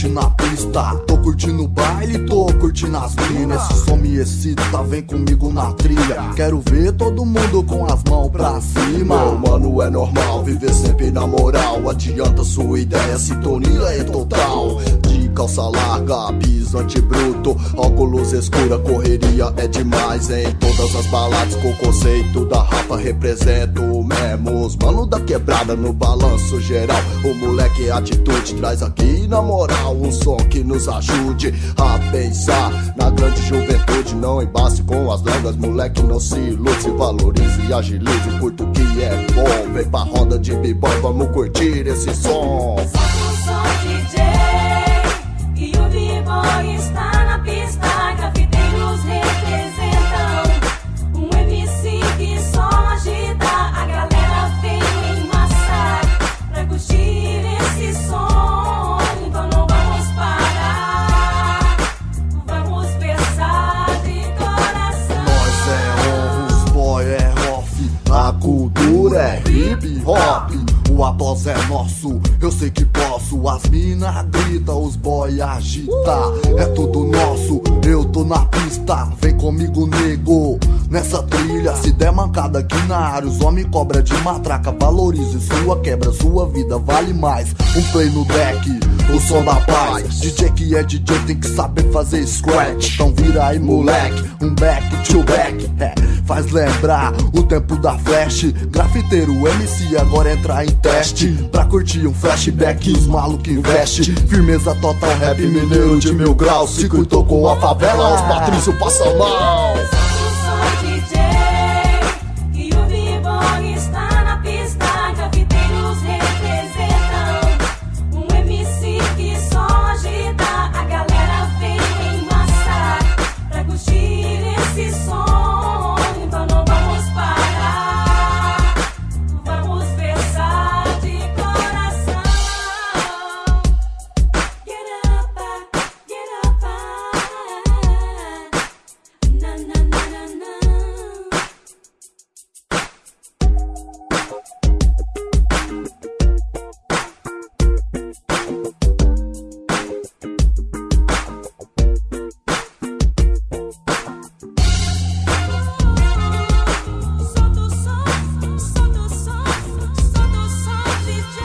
curtindo a pista, tô curtindo o baile, tô curtindo as minas. Esse som me excita, vem comigo na trilha. Quero ver todo mundo com as mãos pra cima. Meu mano, é normal viver sempre na moral. Adianta sua ideia, sintonia é total. De calça larga, pisante bruto, óculos escura, correria é demais. Em todas as baladas com o conceito da rapa represento mesmo os mano da quebrada no balanço geral. O moleque atitude traz aqui na moral um som que nos ajude a pensar na grande juventude. Não embace com as drogas, moleque, não se ilude, se valorize e agilize, curta o que é bom. Vem pra roda de b-boy, vamos curtir esse som. Solta o som, DJ, e o b-boy está na pista. Grafiteiros representam um MC que só agita. A galera veio em massa pra curtir esse som. Então não vamos parar, vamos pensar de coração. Nós é on, os boy é off, a cultura é hip hop. O após é nosso, eu sei que posso. As mina grita, os boy agita. É tudo nosso, eu tô na pista. Vem comigo, nego, nessa trilha. Se der mancada aqui na área, os homem cobra de matraca. Valorize sua quebra, sua vida vale mais. Um play no deck, o som da paz. DJ que é DJ tem que saber fazer scratch. Então vira aí, moleque, um back to back. Faz lembrar o tempo da flash. Grafiteiro MC agora entra em teste pra curtir um flashback, os malucos investe. Firmeza total, rap mineiro de 1000 graus. Se cuidou com a favela, os patrícios passam mal. Solta o som, DJ, e o b-boy está na pista. Grafiteiros representam um MC que só agita. A galera veio em massa pra curtir esse som. Então não vamos parar, vamos pensar de coração. Get up, na na na na na. Solta o som, solta o som, solta o som, DJ.